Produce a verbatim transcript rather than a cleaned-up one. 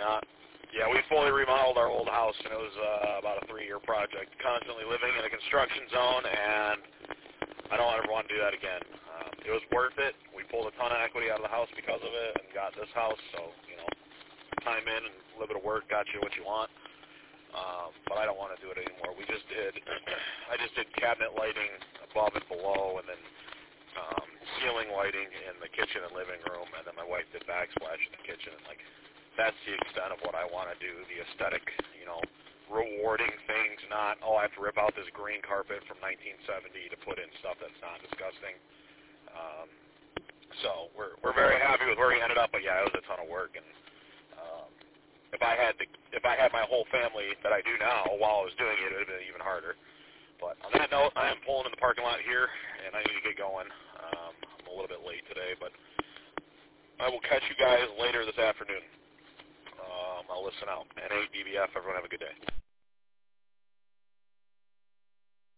not. Yeah, we fully remodeled our old house, and it was uh, about a three-year project. Constantly living in a construction zone, and I don't ever want to do that again. Um, it was worth it. We pulled a ton of equity out of the house because of it, and got this house. So, you know, time in and a little bit of work got you what you want. Um, but I don't want to do it anymore. We just did. I just did cabinet lighting above and below, and then um, ceiling lighting in the kitchen and living room, and then my wife did backsplash in the kitchen. And like, that's the extent of what I want to do. The aesthetic, you know, rewarding things. Not, oh, I have to rip out this green carpet from nineteen seventy to put in stuff that's not disgusting. Um, so we're we're very happy with where we ended up. But yeah, it was a ton of work. And um, if I had the if I had my whole family that I do now while I was doing it, it would have been even harder. But on that note, I am pulling in the parking lot here, and I need to get going. Um, I'm a little bit late today, but I will catch you guys later this afternoon. Um, I'll listen out. N eight B B F, everyone have a good day.